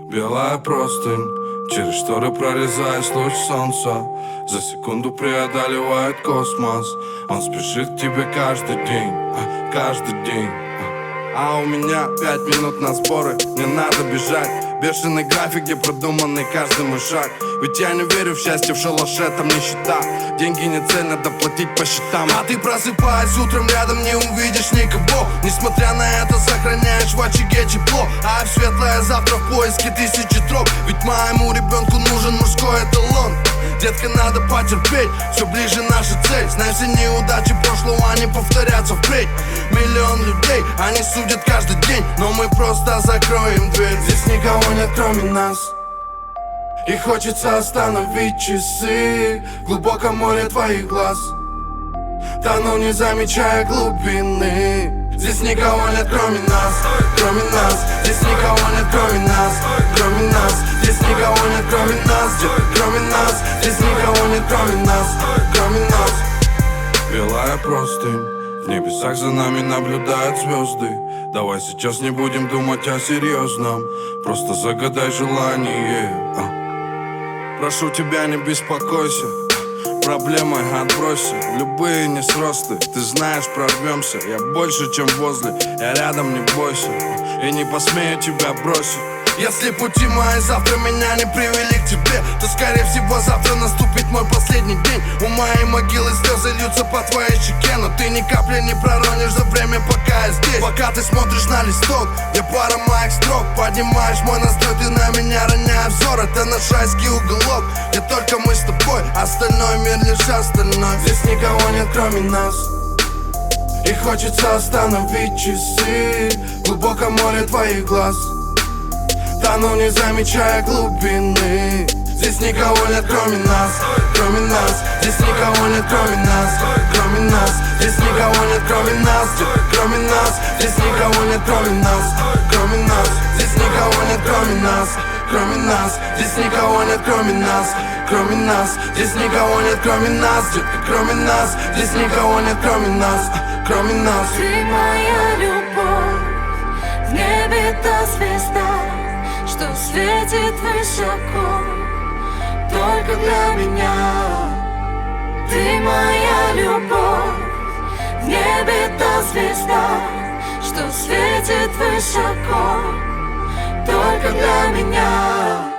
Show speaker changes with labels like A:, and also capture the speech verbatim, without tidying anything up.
A: Белая простынь, через шторы прорезаясь луч солнца, за секунду преодолевает космос. Он спешит к тебе каждый день, а, каждый день. А у меня пять минут на сборы, не надо бежать. Бешеный график, где продуманный каждый мой шаг. Ведь я не верю в счастье в шалаше, там нищета. Деньги не цель, надо платить по счетам. А ты просыпаясь утром, рядом не увидишь никого. Несмотря на это, сохраняешь в очаге тепло. А в светлое завтра в поиске тысячи троп. Ведь моему ребенку нужен мужской эталон. Детка, надо потерпеть, все ближе наша цель. Знай, все неудачи прошлого, они повторятся впредь. Миллион людей, они судят каждый день, но мы просто закроем дверь. Здесь никого нет, кроме нас. И хочется остановить часы в глубоком море твоих глаз. Тону, не замечая глубины. Здесь никого нет, кроме нас, кроме нас. Здесь никого нет, кроме нас, кроме нас. Здесь никого нет, кроме нас, кроме нас. Здесь никого нет, кроме нас, кроме нас. Белая простынь, в небесах за нами наблюдают звезды. Давай сейчас не будем думать о серьезном, просто загадай желание. а. Прошу тебя, не беспокойся, проблемы отбросим, любые несросты. Ты знаешь, прорвемся, я больше, чем возле. Я рядом, не бойся, и не посмею тебя бросить. Если пути мои завтра меня не привели к тебе, то скорее всего завтра наступит мой последний день. У моей могилы слезы льются по твоей щеке, но ты ни капли не проронишь за время, пока я здесь. Пока ты смотришь на листок, я пара моих строк. Поднимаешь мой настрой, ты на меня роняя взор. Это наш райский уголок, где только мы с тобой, остальной мир лишь остальной. Здесь никого нет, кроме нас. И хочется остановить часы в глубоком море твоих глаз. Тону, не замечая глубины. Здесь никого нет, кроме нас, кроме нас. Здесь никого нет, кроме нас, кроме нас. Здесь никого нет, кроме нас, кроме нас. Здесь никого нет, кроме нас, кроме нас. Здесь никого нет, кроме нас, кроме нас. Здесь никого нет, кроме нас, кроме нас. Здесь никого нет, кроме нас, кроме нас. Здесь никого нет, кроме нас, кроме нас.
B: Ты моя любовь, в небе та звезда, что светит высоко только для меня. Ты моя любовь, в небе та звезда, что светит высоко только для меня.